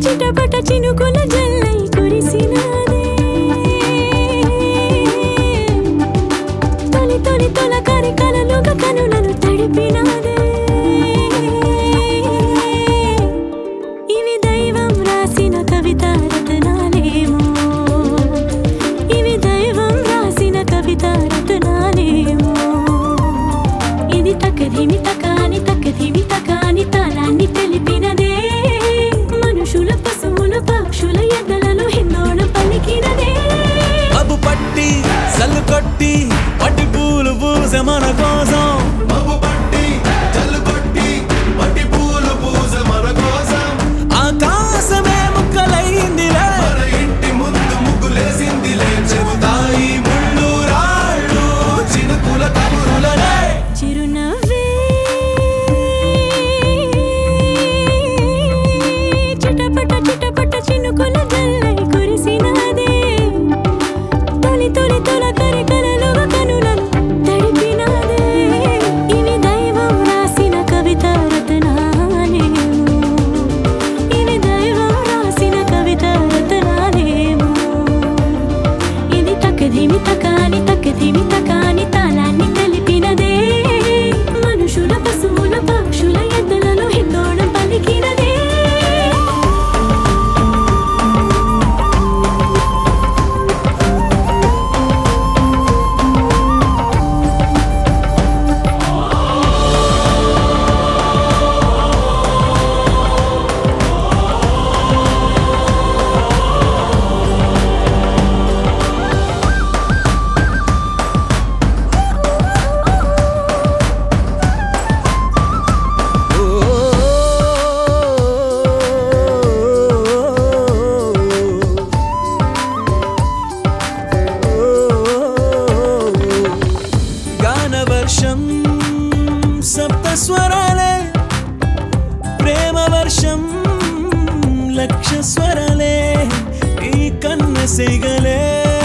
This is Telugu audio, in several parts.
చిటపట చినుకుల జల్లై కురిసినాదే తొలి తొలి తొలకరి కలలుగా కనులను తడిపినాదే ఇవి దైవం రాసిన కవిత రతనాలేమో ఇవి దైవం రాసిన కవిత రతనాలేమో ఇది తకధిమి తకాని తకధిమి తకాని తాళాన్ని తెలిపినదే మనుషుల పశువుల పక్షుల ఎద్దలలో హిందోళం పలికినదే మబ్బు పట్టి సల్లు కొట్టి పట్టి పూలు పూసే మన కోసం మబ్బు పట్టి జల్లు కొట్టి మట్టి పూలు పూసే మన కోసం ఆకాశమే ముక్కలైందిలే మన ఇంటి ముందు ముగ్గులేసిందిలే చెబుతాయి ముళ్ళు రాళ్ళు చినుకుల కబురులనే చిరునవ్వే చిటపట చిటపట చినుకుల జల్లై కురిసినాదే తొలి తొలి తొలకరి కలలుగా కనులను తడిపినాదే ఇవి దైవం రాసిన కవిత రతనాలేమో ఇవి దైవం రాసిన కవిత రతనాలేమో ఇది తకధిమి తకాని తకధిమి తకాని తాళాన్ని తెలిపినదే మనుషుల పశువుల పక్షుల ఎద్దలలో హిందోళం పలికినదే గానవర్షం సప్తస్వరాలే ప్రేమ వర్షం లక్ష స్వరాలే ఈ కన్న సిగలే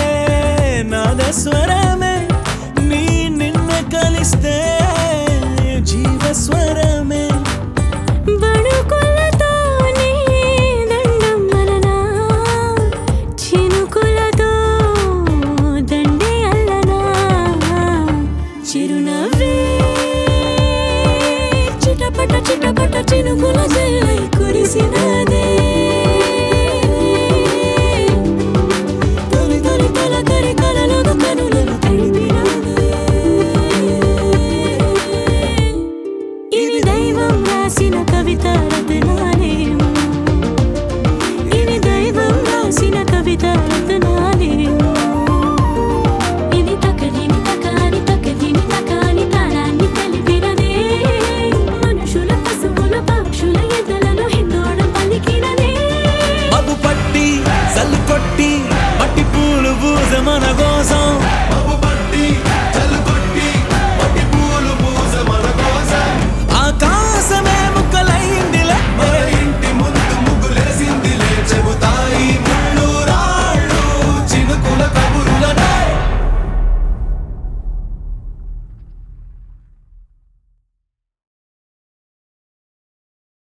నాదస్వరమే నీ నిన్న కలిస్తే జీవస్వరమే బడుకులతోనే దండం మలనా చినుకులతో దండే అల్లనా చిరునవ్వే చిటపట చిటపట చినుకుల